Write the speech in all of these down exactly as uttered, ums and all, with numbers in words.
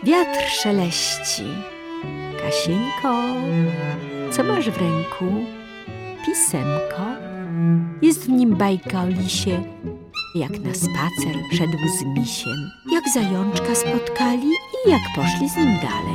Wiatr szeleści. Kasieńko, co masz w ręku? Pisemko. Jest w nim bajka o lisie, jak na spacer szedł z misiem, jak zajączka spotkali i jak poszli z nim dalej.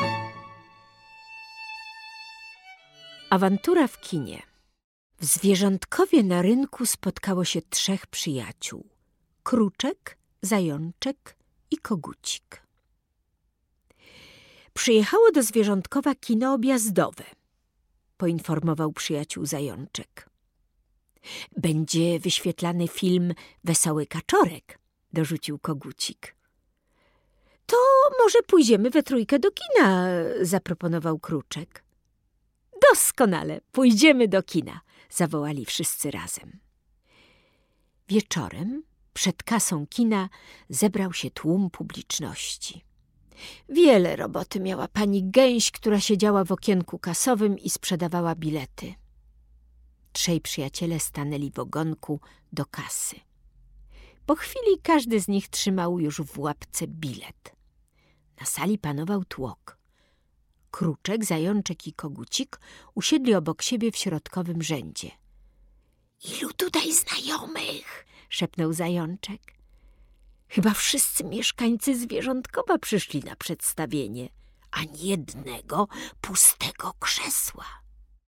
Awantura w kinie. W Zwierzątkowie na rynku spotkało się trzech przyjaciół. Kruczek, Zajączek i Kogucik. Przyjechało do Zwierzątkowa kino objazdowe, poinformował przyjaciół Zajączek. Będzie wyświetlany film Wesoły Kaczorek, dorzucił Kogucik. To może pójdziemy we trójkę do kina, zaproponował Kruczek. Doskonale, pójdziemy do kina, zawołali wszyscy razem. Wieczorem przed kasą kina zebrał się tłum publiczności. Wiele roboty miała pani Gęś, która siedziała w okienku kasowym i sprzedawała bilety. Trzej przyjaciele stanęli w ogonku do kasy. Po chwili każdy z nich trzymał już w łapce bilet. Na sali panował tłok. Kruczek, Zajączek i Kogucik usiedli obok siebie w środkowym rzędzie. — Ilu tutaj znajomych? — szepnął Zajączek. — Chyba wszyscy mieszkańcy Zwierzątkowa przyszli na przedstawienie. Ani jednego pustego krzesła.